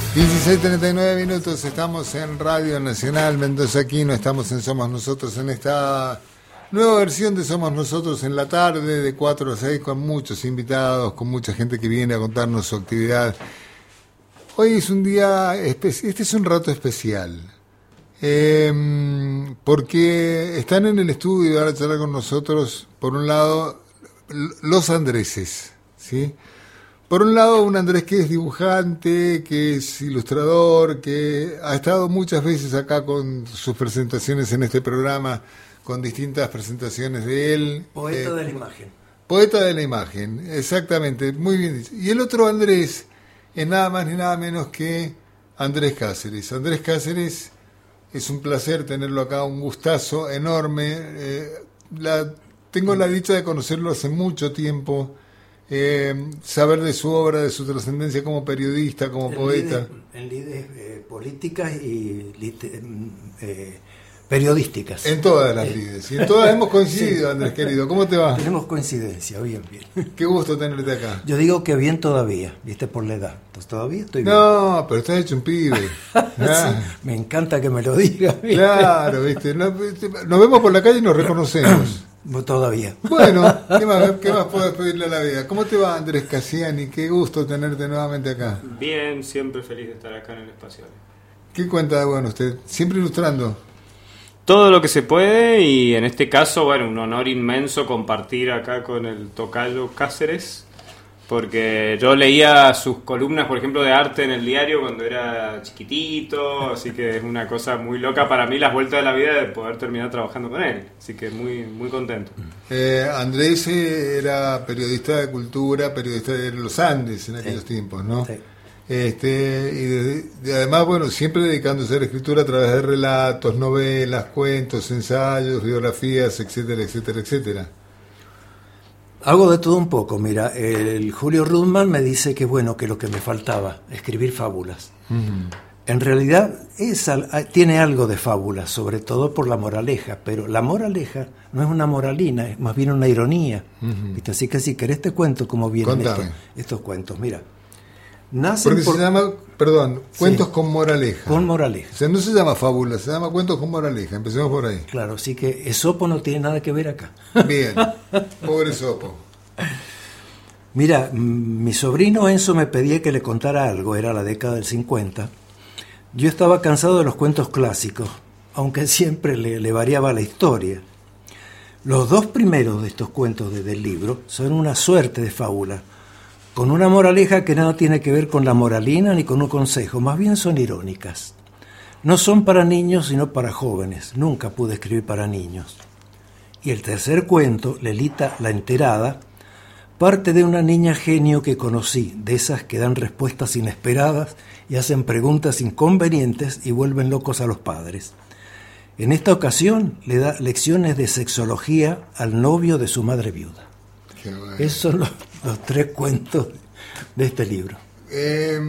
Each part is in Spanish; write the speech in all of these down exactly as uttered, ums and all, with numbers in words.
dieciséis treinta y nueve minutos, estamos en Radio Nacional Mendoza Aquino, estamos en Somos Nosotros, en esta nueva versión de Somos Nosotros en la tarde, de cuatro a seis, con muchos invitados, con mucha gente que viene a contarnos su actividad. Hoy es un día especial, este es un rato especial, eh, porque están en el estudio y van a charlar con nosotros, por un lado, los Andreses, ¿sí? Por un lado, un Andrés que es dibujante, que es ilustrador, que ha estado muchas veces acá con sus presentaciones en este programa, con distintas presentaciones de él. Poeta eh, de la imagen. Poeta de la imagen, exactamente, muy bien dicho. Y el otro Andrés es nada más ni nada menos que Andrés Cáceres. Andrés Cáceres, es un placer tenerlo acá, un gustazo enorme. Eh, la, tengo la dicha de conocerlo hace mucho tiempo. Eh, saber de su obra, de su trascendencia como periodista, como en poeta. Lides, en lides eh, políticas y lite, eh, periodísticas. En todas las lides. Y en todas hemos coincidido, sí. Andrés querido. ¿Cómo te va? Tenemos coincidencia, bien, bien. Qué gusto tenerte acá. Yo digo que bien todavía, viste, por la edad. Entonces todavía estoy bien. No, pero estás hecho un pibe. Ah. Sí, me encanta que me lo digas. Claro, viste. Nos, nos vemos por la calle y nos reconocemos. Todavía. Bueno, ¿qué más, qué más puedes pedirle a la vida? ¿Cómo te va, Andrés Cassiani? Qué gusto tenerte nuevamente acá. Bien, siempre feliz de estar acá en el espacio. ¿Qué cuenta de bueno usted? ¿Siempre ilustrando? Todo lo que se puede, y en este caso, bueno, un honor inmenso compartir acá con el tocayo Cáceres, porque yo leía sus columnas, por ejemplo, de arte en el diario cuando era chiquitito, así que es una cosa muy loca para mí las vueltas de la vida de poder terminar trabajando con él, así que muy muy contento. Eh, Andrés era periodista de cultura, periodista de los Andes en aquellos sí. tiempos, ¿no? Sí. Este, y, de, y además, bueno, siempre dedicándose a la escritura a través de relatos, novelas, cuentos, ensayos, biografías, etcétera, etcétera, etcétera. Hago de todo un poco, mira, el Julio Rudman me dice que bueno, que lo que me faltaba, escribir fábulas. Uh-huh. En realidad es, tiene algo de fábulas, sobre todo por la moraleja, pero la moraleja no es una moralina, es más bien una ironía. Uh-huh. ¿Viste? Así que si querés te cuento cómo vienen estos, estos cuentos, mira. Nacen Porque por... se llama, perdón, cuentos sí, con moraleja. Con moraleja. O sea, no se llama fábula, se llama cuentos con moraleja. Empecemos por ahí. Claro, así que Esopo no tiene nada que ver acá. Bien, pobre Esopo. Mira, mi sobrino Enzo me pedía que le contara algo, era la década del cincuenta. Yo estaba cansado de los cuentos clásicos, aunque siempre le, le variaba la historia. Los dos primeros de estos cuentos de, del libro son una suerte de fábula, con una moraleja que nada tiene que ver con la moralina ni con un consejo, más bien son irónicas. No son para niños, sino para jóvenes. Nunca pude escribir para niños. Y el tercer cuento, Lelita la enterada, parte de una niña genio que conocí, de esas que dan respuestas inesperadas y hacen preguntas inconvenientes y vuelven locos a los padres. En esta ocasión le da lecciones de sexología al novio de su madre viuda. Qué bueno. Esos son los, los tres cuentos de este libro. Eh,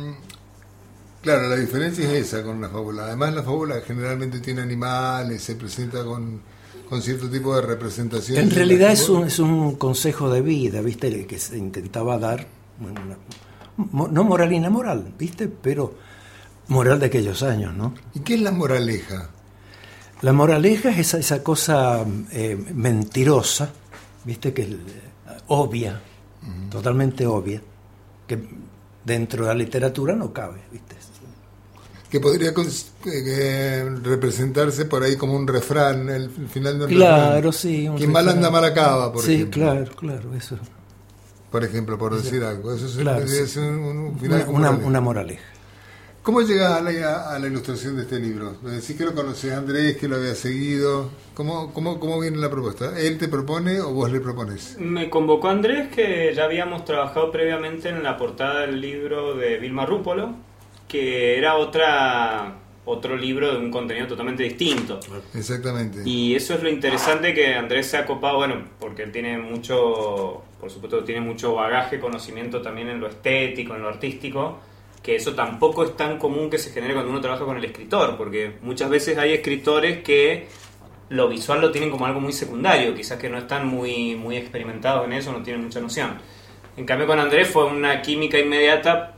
claro, la diferencia es esa con la fábula. Además, la fábula generalmente tiene animales, se presenta con, con cierto tipo de representación. En realidad es un, es un consejo de vida, ¿viste? Que se intentaba dar, una, no moralina moral, ¿viste? Pero moral de aquellos años, ¿no? ¿Y qué es la moraleja? La moraleja es esa, esa cosa eh, mentirosa, ¿viste? Que es obvia, uh-huh. totalmente obvia, que dentro de la literatura no cabe, ¿viste? Que podría eh, representarse por ahí como un refrán, el final de un claro, refrán. Sí, un Quien mal anda, mal acaba, por sí, ejemplo. Sí, claro, claro, eso. Por ejemplo, por decir eso, algo. Eso es, claro, es sí. un, un final una, una, una moraleja. ¿Cómo llegas a la, a la ilustración de este libro? Me decís que lo conocés, Andrés, que lo había seguido. ¿Cómo, cómo, ¿Cómo viene la propuesta? ¿Él te propone o vos le propones? Me convocó Andrés, que ya habíamos trabajado previamente en la portada del libro de Vilma Rúpolo, que era otra otro libro de un contenido totalmente distinto. Exactamente. Y eso es lo interesante, que Andrés se ha copado, bueno, porque él tiene mucho, por supuesto, tiene mucho bagaje, conocimiento también en lo estético, en lo artístico, que eso tampoco es tan común que se genere cuando uno trabaja con el escritor, porque muchas veces hay escritores que lo visual lo tienen como algo muy secundario, quizás que no están muy, muy experimentados en eso, no tienen mucha noción. En cambio con Andrés fue una química inmediata,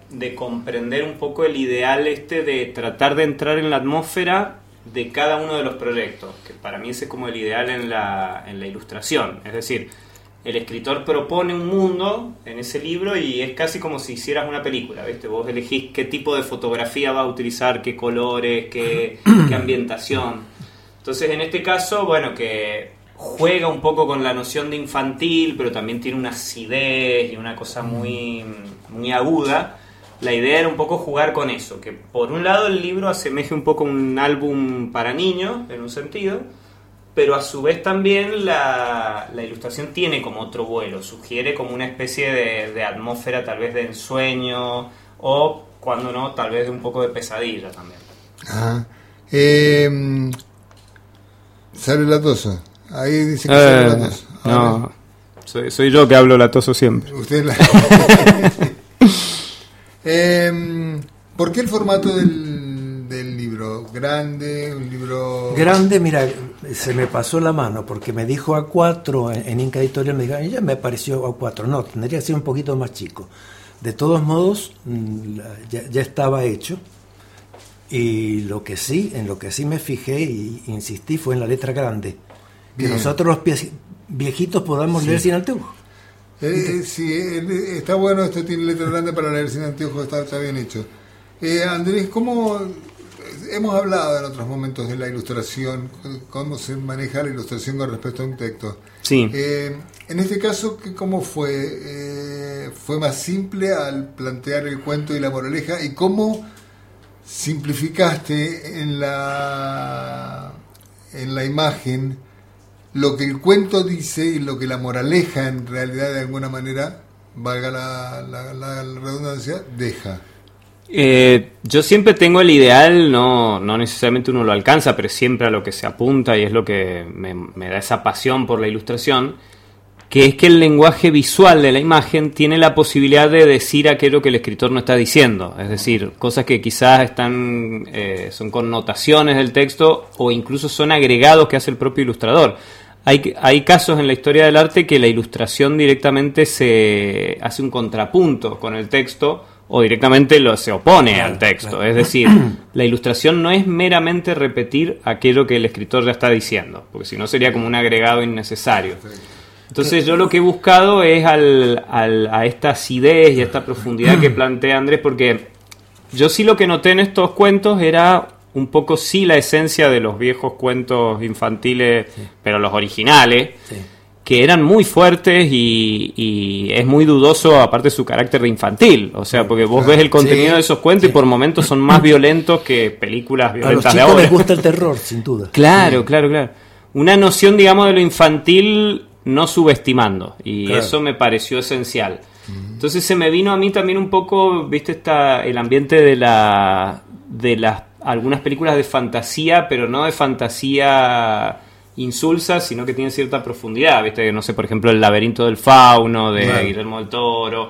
de comprender un poco el ideal este de tratar de entrar en la atmósfera de cada uno de los proyectos, que para mí ese es como el ideal en la, en la ilustración. Es decir, el escritor propone un mundo en ese libro y es casi como si hicieras una película, ¿viste? Vos elegís qué tipo de fotografía va a utilizar, qué colores, qué, qué ambientación. Entonces, en este caso, bueno, que juega un poco con la noción de infantil, pero también tiene una acidez y una cosa muy, muy aguda. La idea era un poco jugar con eso, que por un lado el libro asemeje un poco un álbum para niños, en un sentido, pero a su vez también la, la ilustración tiene como otro vuelo, sugiere como una especie de, de atmósfera tal vez de ensueño, o cuando no, tal vez de un poco de pesadilla también. Ah, eh, sale latoso. Ahí dice que eh, sale latoso. No, soy, soy yo que hablo latoso siempre. Usted la... eh, ¿Por qué el formato del, del libro? ¿Grande? ¿Un libro...? Grande, mira, se me pasó la mano porque me dijo A cuatro en, en Inca Editorial, me dijo, ya me pareció A cuatro, no, tendría que ser un poquito más chico. De todos modos, ya, ya estaba hecho, y lo que sí, en lo que sí me fijé y insistí fue en la letra grande, que Bien. nosotros los pie, viejitos podamos sí. leer sin anteojos. Eh, sí, eh, está bueno, esto tiene letra grande para leer sin anteojos, está, está bien hecho. Eh, Andrés, ¿cómo hemos hablado en otros momentos de la ilustración, cómo se maneja la ilustración con respecto a un texto? Sí. Eh, en este caso, ¿cómo fue? Eh, ¿Fue más simple al plantear el cuento y la moraleja? ¿Y cómo simplificaste en la, en la imagen lo que el cuento dice y lo que la moraleja en realidad de alguna manera, valga la, la, la, la redundancia, deja? Eh, yo siempre tengo el ideal, no, no necesariamente uno lo alcanza, pero siempre a lo que se apunta, y es lo que me, me da esa pasión por la ilustración, que es que el lenguaje visual de la imagen tiene la posibilidad de decir aquello que el escritor no está diciendo, es decir, cosas que quizás están eh, son connotaciones del texto o incluso son agregados que hace el propio ilustrador. Hay, hay casos en la historia del arte que la ilustración directamente se hace un contrapunto con el texto o directamente lo, se opone claro, al texto. Claro. Es decir, la ilustración no es meramente repetir aquello que el escritor ya está diciendo, porque si no sería como un agregado innecesario. Entonces yo lo que he buscado es al, al, a esta acidez y a esta profundidad que plantea Andrés, porque yo sí lo que noté en estos cuentos era un poco sí la esencia de los viejos cuentos infantiles, sí. pero los originales, sí. que eran muy fuertes y, y es muy dudoso aparte su carácter de infantil, o sea, porque vos ves el contenido sí, de esos cuentos sí. y por momentos son más violentos que películas violentas de ahora. A los chicos les gusta el terror, sin duda. Claro, sí. claro, claro. Una noción, digamos, de lo infantil no subestimando, y claro. eso me pareció esencial. Uh-huh. Entonces se me vino a mí también un poco, viste, esta, el ambiente de la de las algunas películas de fantasía, pero no de fantasía insulsa, sino que tiene cierta profundidad, viste, no sé, por ejemplo, El laberinto del fauno de bueno. Guillermo del Toro,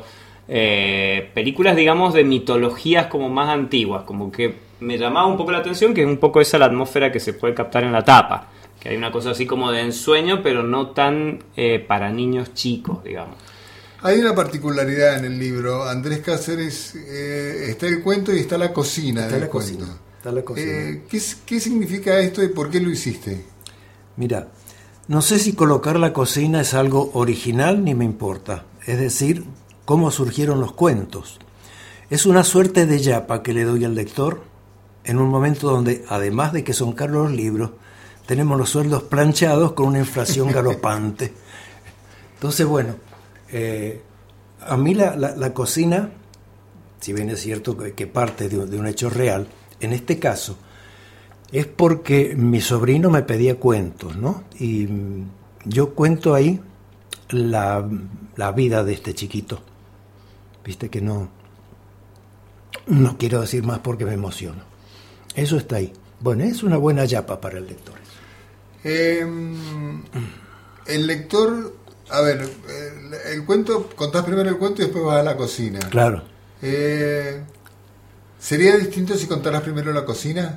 eh, películas, digamos, de mitologías como más antiguas, como que me llamaba un poco la atención, que es un poco esa la atmósfera que se puede captar en la tapa, que hay una cosa así como de ensueño, pero no tan eh, para niños chicos, digamos. Hay una particularidad en el libro, Andrés Cáceres, eh, está el cuento y está la cocina está del la cuento. Cocina, está la cocina. Eh, ¿qué, ¿Qué significa esto y por qué lo hiciste? Mira, no sé si colocar la cocina es algo original ni me importa, es decir, cómo surgieron los cuentos. Es una suerte de yapa que le doy al lector en un momento donde, además de que son caros los libros, tenemos los sueldos planchados con una inflación galopante. Entonces, bueno, eh, a mí la, la, la cocina, si bien es cierto que, que parte de, de un hecho real, en este caso, es porque mi sobrino me pedía cuentos, ¿no? Y yo cuento ahí la, la vida de este chiquito. Viste que no, no quiero decir más porque me emociono. Eso está ahí. Bueno, es una buena yapa para el lector. Eh, el lector, a ver, el, el cuento, contás primero el cuento y después vas a la cocina. Claro. Eh, ¿Sería distinto si contaras primero la cocina?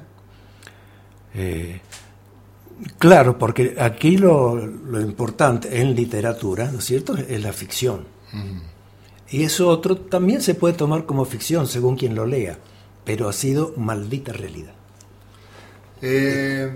Eh, claro, porque aquí lo, lo importante en literatura, ¿no es cierto?, es la ficción. Mm. Y eso otro también se puede tomar como ficción según quien lo lea, pero ha sido maldita realidad. Eh,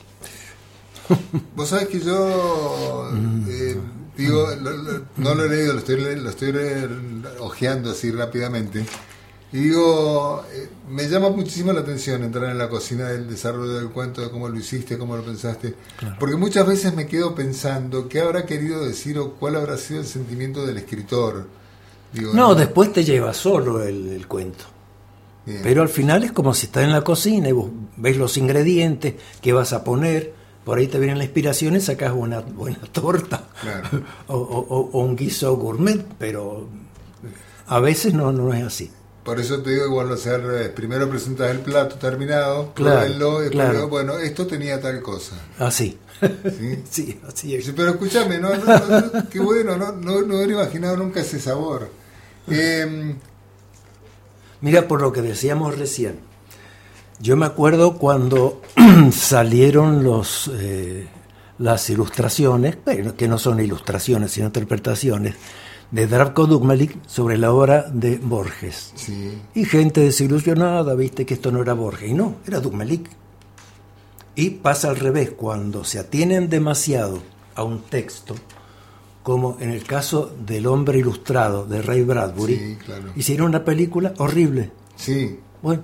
vos sabés que yo eh, digo, lo, lo, no lo he leído, lo estoy, lo estoy ojeando así rápidamente. Y digo, eh, me llama muchísimo la atención entrar en la cocina del desarrollo del cuento, de cómo lo hiciste, cómo lo pensaste. Claro. Porque muchas veces me quedo pensando qué habrá querido decir o cuál habrá sido el sentimiento del escritor. Digo, no, no, después te lleva solo el, el cuento. Bien. Pero al final es como si estás en la cocina y vos ves los ingredientes que vas a poner, por ahí te vienen la inspiración y sacas una buena torta. Claro. o, o, o un guiso gourmet, pero a veces no, no es así. Por eso te digo, igual lo sé al revés. Primero presentas el plato terminado, claro, pruébenlo, y claro. digo, bueno, esto tenía tal cosa. Así. ¿Sí? Sí, así es. Pero escúchame, no, no, no, qué bueno, no, no, no hubiera imaginado nunca ese sabor. Eh, Mira, por lo que decíamos recién, yo me acuerdo cuando salieron los eh, las ilustraciones, bueno, que no son ilustraciones, sino interpretaciones, de Zdravko Dugmalić sobre la obra de Borges. Sí. Y gente desilusionada, viste que esto no era Borges. Y no, era Dugmalić. Y pasa al revés, cuando se atienen demasiado a un texto, como en el caso del Hombre Ilustrado de Ray Bradbury, sí, claro. Hicieron una película horrible. Sí. Bueno.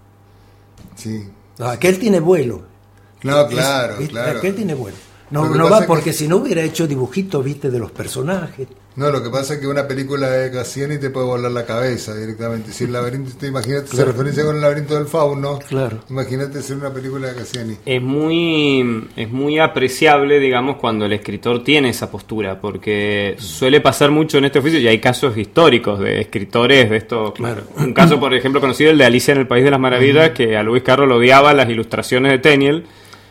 Sí. Aquel tiene vuelo. No, claro, es, claro. Aquel tiene vuelo. No, no va porque que... si no hubiera hecho dibujitos, viste, de los personajes. No, lo que pasa es que una película de Cassiani te puede volar la cabeza directamente. Si el laberinto, te imagínate, claro. Se referencia con el laberinto del fauno. Claro. Imagínate hacer una película de Cassiani. Es muy, es muy apreciable, digamos, cuando el escritor tiene esa postura, porque suele pasar mucho en este oficio y hay casos históricos de escritores de esto. Claro. Un caso, por ejemplo, conocido, el de Alicia en el País de las Maravillas, uh-huh. que a Lewis Carroll odiaba las ilustraciones de Tenniel.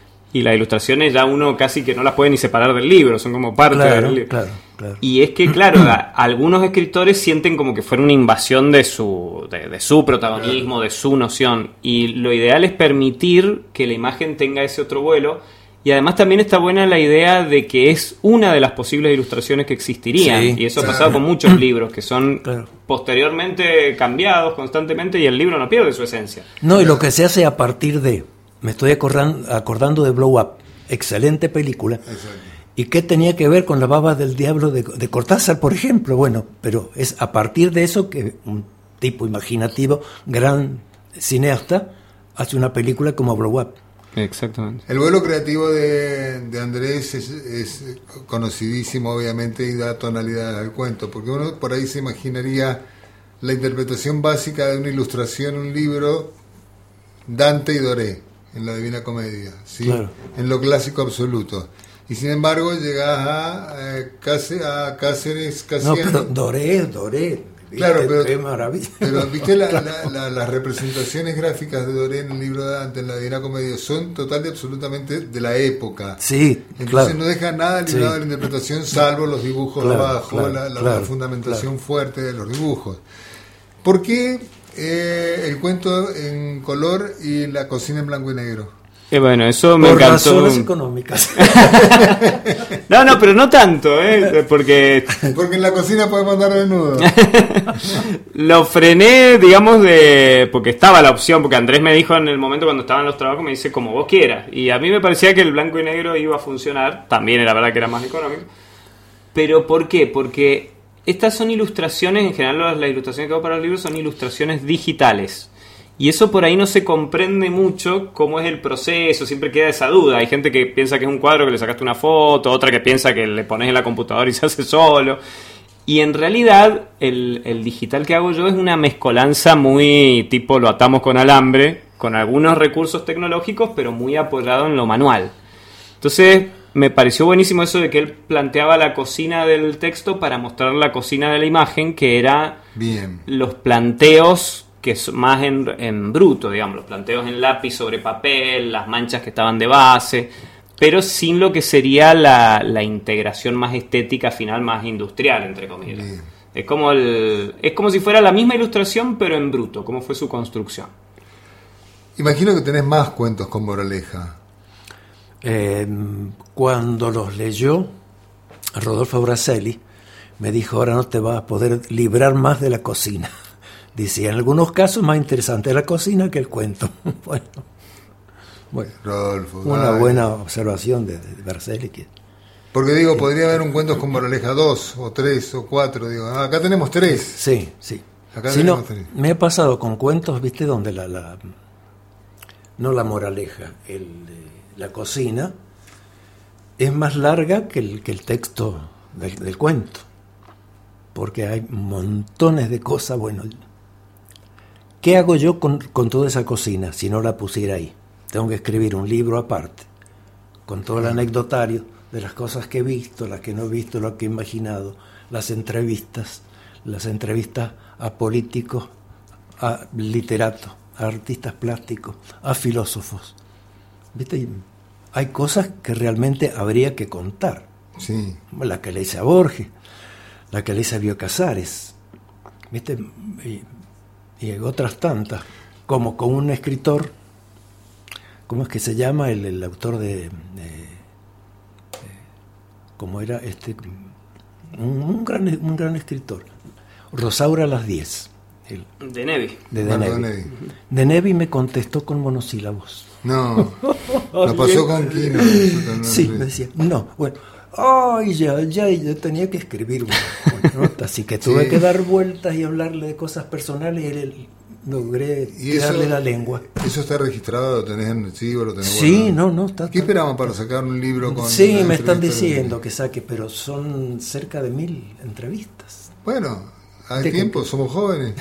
Y las ilustraciones ya uno casi que no las puede ni separar del libro, son como parte claro, del libro. Claro, claro. Y es que, claro, a, algunos escritores sienten como que fuera una invasión de su, de, de su protagonismo, claro. de su noción. Y lo ideal es permitir que la imagen tenga ese otro vuelo. Y además también está buena la idea de que es una de las posibles ilustraciones que existirían. Sí, y eso claro. ha pasado con muchos libros que son claro. posteriormente cambiados constantemente y el libro no pierde su esencia. No, y lo que se hace a partir de... Me estoy acordando, acordando de Blow Up, excelente película. Exacto. ¿Y qué tenía que ver con La baba del diablo de, de Cortázar, por ejemplo? Bueno, pero es a partir de eso que un tipo imaginativo, gran cineasta, hace una película como Blow Up. Exactamente. El vuelo creativo de, de Andrés es, es conocidísimo, obviamente, y da tonalidad al cuento, porque uno por ahí se imaginaría la interpretación básica de una ilustración, un libro, Dante y Doré. En la Divina Comedia, ¿sí? Claro. En lo clásico absoluto. Y sin embargo llegás a, eh, Cáceres, a Cáceres, Cassiani. No, pero Doré, Doré. Claro, pero, qué maravilla. Pero viste la, la, la, las representaciones gráficas de Doré en el libro de Dante, en la Divina Comedia, son total y absolutamente de la época. Sí, Entonces claro. no deja nada librado sí. de la interpretación, salvo los dibujos claro, abajo, claro, la, la, claro, la fundamentación claro. fuerte de los dibujos. ¿Por qué eh, el cuento en color y la cocina en blanco y negro? Eh, bueno, eso me Por encantó. razones económicas. No, no, pero no tanto, ¿eh? Porque... Porque en la cocina podemos andar desnudo. Lo frené, digamos, de... Porque estaba la opción, porque Andrés me dijo en el momento cuando estaban los trabajos, me dice, como vos quieras. Y a mí me parecía que el blanco y negro iba a funcionar. También era verdad que era más económico. Pero ¿por qué? Porque estas son ilustraciones, en general las, las ilustraciones que hago para los libros son ilustraciones digitales. Y eso por ahí no se comprende mucho cómo es el proceso, siempre queda esa duda. Hay gente que piensa que es un cuadro que le sacaste una foto, otra que piensa que le pones en la computadora y se hace solo. Y en realidad el, el digital que hago yo es una mezcolanza muy tipo lo atamos con alambre, con algunos recursos tecnológicos, pero muy apoyado en lo manual. Entonces me pareció buenísimo eso de que él planteaba la cocina del texto para mostrar la cocina de la imagen, que era bien. Los planteos que es más en, en bruto, digamos, los planteos en lápiz sobre papel, las manchas que estaban de base, pero sin lo que sería la, la integración más estética final, más industrial, entre comillas. Bien. Es como el, es como si fuera la misma ilustración, pero en bruto, como fue su construcción. Imagino que tenés más cuentos con moraleja. Eh, cuando los leyó Rodolfo Braselli, me dijo, ahora no te vas a poder librar más de la cocina. Dice, en algunos casos más interesante la cocina que el cuento. Bueno, bueno Rodolfo, una ay. buena observación de, de Berselli. Que, Porque digo, podría haber un cuentos con moraleja dos, o tres, o cuatro. Digo, ah, acá tenemos tres. sí, sí. Acá Si no, tenemos tres. me ha pasado con cuentos, viste, donde la, la no la moraleja, el, eh, la cocina es más larga que el, que el texto del, del cuento, porque hay montones de cosas. Bueno, ¿qué hago yo con, con toda esa cocina si no la pusiera ahí? Tengo que escribir un libro aparte, con todo el anecdotario de las cosas que he visto, las que no he visto, lo que he imaginado, las entrevistas, las entrevistas a políticos, a literatos, a artistas plásticos, a filósofos. ¿Viste? Hay cosas que realmente habría que contar. Sí. La que le hice a Borges, la que le hice a Bioy Casares, ¿viste? Y, y otras tantas, como con un escritor, ¿cómo es que se llama? El, el autor de, de, de ¿cómo era este? Un, un, gran, un gran escritor, Rosaura a las diez. El, de Nevi. De Bueno, De Nevi. Nevi. De Nevi me contestó con monosílabos. No, lo pasó con Quino. Sí, me decía, no, bueno, ay, ya, ya, ya tenía que escribir una, una nota, así que tuve Sí. que dar vueltas y hablarle de cosas personales y él, logré Y tirarle eso- la lengua. ¿Eso está registrado? ¿Lo tenés en el archivo? ¿Lo tenés Sí, guardado? no, no, está... ¿Qué esperaban para sacar un libro con...? Sí, una me están entrevista de- diciendo que saque, pero son cerca de mil entrevistas. Bueno, hay ¿De qué? tiempo, somos jóvenes.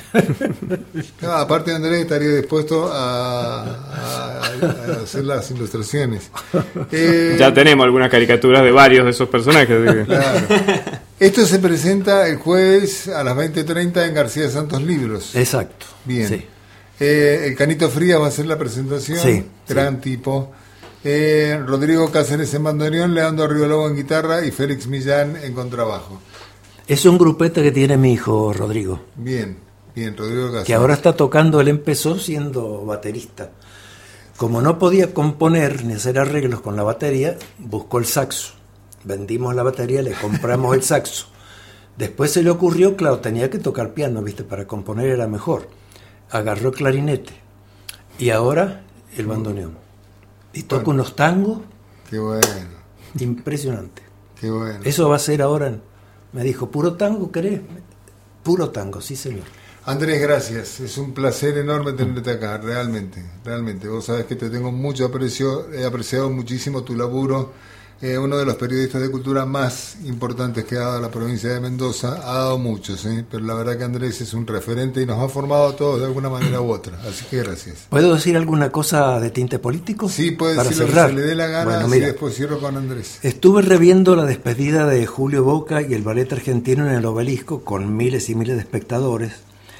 No, aparte Andrés estaría dispuesto a, a- a hacer las ilustraciones. Eh, Ya tenemos algunas caricaturas de varios de esos personajes. así que- claro. Esto se presenta el jueves a las veinte treinta en García Santos Libros. Exacto. Bien. Sí. Eh, el Canito Frías va a hacer la presentación. Sí, Gran tipo. Eh, Rodrigo Cáceres en bandoneón, Leandro Riolobo en guitarra y Félix Millán en contrabajo. Es un grupete que tiene mi hijo Rodrigo, Bien, bien, Rodrigo Cáceres. que ahora está tocando. Él empezó siendo baterista. Como no podía componer ni hacer arreglos con la batería, buscó el saxo. Vendimos la batería, le compramos el saxo. Después se le ocurrió, claro, tenía que tocar piano, ¿viste? Para componer era mejor. Agarró el clarinete y ahora el bandoneón. Y toca Bueno. unos tangos Qué bueno, impresionantes. qué bueno. Eso va a ser ahora, en- me dijo, ¿puro tango querés? Puro tango, sí señor. Andrés, gracias. Es un placer enorme tenerte acá, realmente, realmente. Vos sabés que te tengo mucho aprecio, he apreciado muchísimo tu laburo. Eh, uno de los periodistas de cultura más importantes que ha dado la provincia de Mendoza, ha dado muchos, ¿eh? Pero la verdad que Andrés es un referente y nos ha formado a todos de alguna manera u otra. Así que gracias. ¿Puedo decir alguna cosa de tinte político? Sí, puede Para decir lo que cerrar. se le dé la gana, Bueno, y mira, después cierro con Andrés. estuve reviendo la despedida de Julio Boca y el ballet argentino en el Obelisco con miles y miles de espectadores,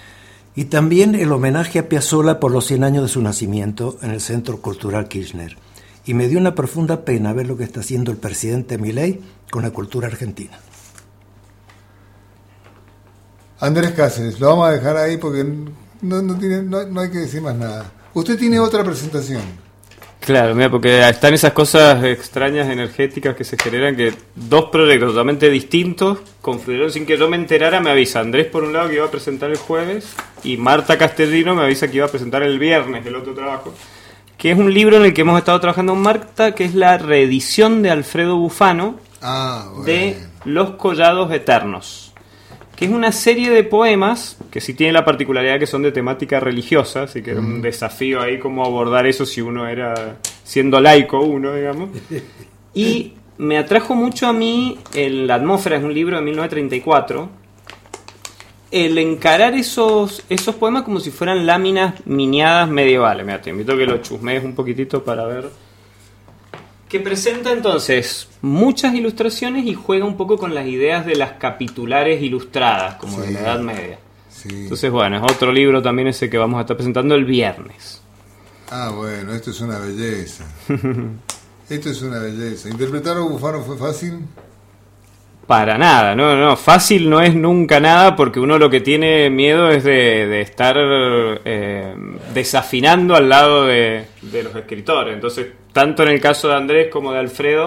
y también el homenaje a Piazzolla por los cien años de su nacimiento en el Centro Cultural Kirchner. Y me dio una profunda pena ver lo que está haciendo el presidente Milei con la cultura argentina. Andrés Cáceres, lo vamos a dejar ahí porque no, no, tiene, no, no hay que decir más nada. Usted tiene otra presentación. Claro, mira, porque están esas cosas extrañas energéticas que se generan, que dos proyectos totalmente distintos confluyeron sin que yo me enterara. Me avisa Andrés por un lado que iba a presentar el jueves y Marta Castellino me avisa que iba a presentar el viernes el otro trabajo, que es un libro en el que hemos estado trabajando con Marta, que es la reedición de Alfredo Bufano Ah, bueno. de Los Collados Eternos, que es una serie de poemas que sí tiene la particularidad que son de temática religiosa, así que era un desafío ahí como abordar eso si uno era siendo laico uno, digamos. Y me atrajo mucho a mí el, La atmósfera, es un libro de mil novecientos treinta y cuatro, el encarar esos, esos poemas como si fueran láminas miniadas medievales. Mira, te invito a que lo chusmees un poquitito para ver. Que presenta entonces muchas ilustraciones y juega un poco con las ideas de las capitulares ilustradas, como Sí. de la Edad Media. Sí. Entonces, bueno, es otro libro también ese que vamos a estar presentando el viernes. Ah, bueno, esto es una belleza. Esto es una belleza. ¿Interpretar a Bufano fue fácil? Para nada, no, no, fácil no es nunca nada, porque uno lo que tiene miedo es de, de estar eh, desafinando al lado de, de los escritores. Entonces, tanto en el caso de Andrés como de Alfredo,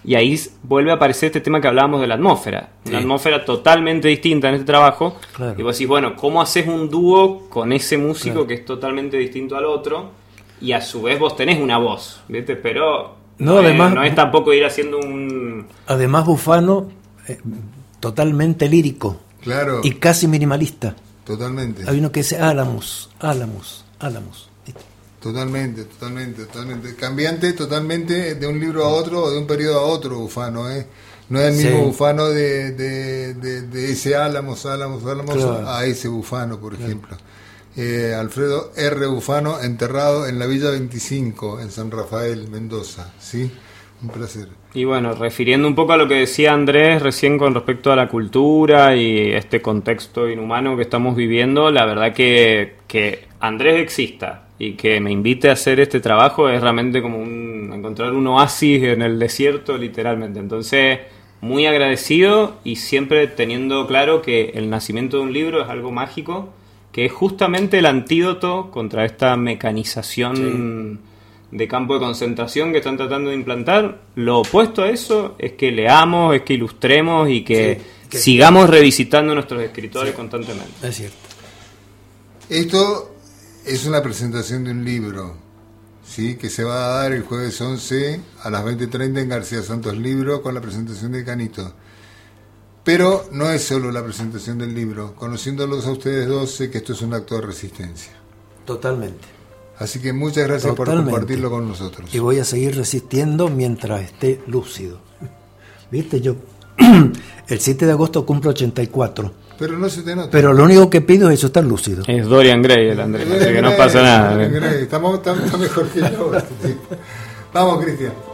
y ahí vuelve a aparecer este tema que hablábamos de la atmósfera, Sí. una atmósfera totalmente distinta en este trabajo, Claro. y vos decís, bueno, ¿cómo haces un dúo con ese músico Claro. que es totalmente distinto al otro? Y a su vez vos tenés una voz, ¿viste? Pero No, no, es, además- no es tampoco ir haciendo un... Además, Bufano, eh, totalmente lírico Claro, y casi minimalista. totalmente. Hay uno que dice Álamos, Álamos, Álamos. ¿viste? Totalmente, totalmente, totalmente. Cambiante totalmente de un libro a otro o de un periodo a otro, Bufano, ¿eh? No es el mismo Sí. Bufano de, de, de, de ese Álamos, Álamos, Álamos Claro. a ese Bufano, por ejemplo. Eh, Alfredo R. Bufano, enterrado en la Villa veinticinco, en San Rafael, Mendoza. ¿Sí? Un placer. Y bueno, refiriendo un poco a lo que decía Andrés recién con respecto a la cultura y este contexto inhumano que estamos viviendo, la verdad que, que Andrés exista y que me invite a hacer este trabajo es realmente como un, encontrar un oasis en el desierto, literalmente. Entonces, muy agradecido y siempre teniendo claro que el nacimiento de un libro es algo mágico, que es justamente el antídoto contra esta mecanización de campo de concentración que están tratando de implantar. Lo opuesto a eso es que leamos, es que ilustremos y que, Sí, que- sigamos revisitando nuestros escritores Sí. constantemente. Es cierto. Esto es una presentación de un libro, ¿sí? Que se va a dar el jueves once a las veinte treinta en García Santos Libro con la presentación de Canito. Pero no es solo la presentación del libro. Conociéndolos a ustedes dos, sé que esto es un acto de resistencia. Totalmente. Así que muchas gracias Totalmente. por compartirlo con nosotros. Y voy a seguir resistiendo mientras esté lúcido. ¿Viste? Yo el siete de agosto cumplo ochenta y cuatro. Pero no se te nota. Pero lo único que pido es eso, estar lúcido. Es Dorian Gray el Andrés, así que no pasa nada. Estamos, estamos mejor que yo. Este tipo. Vamos, Cristian.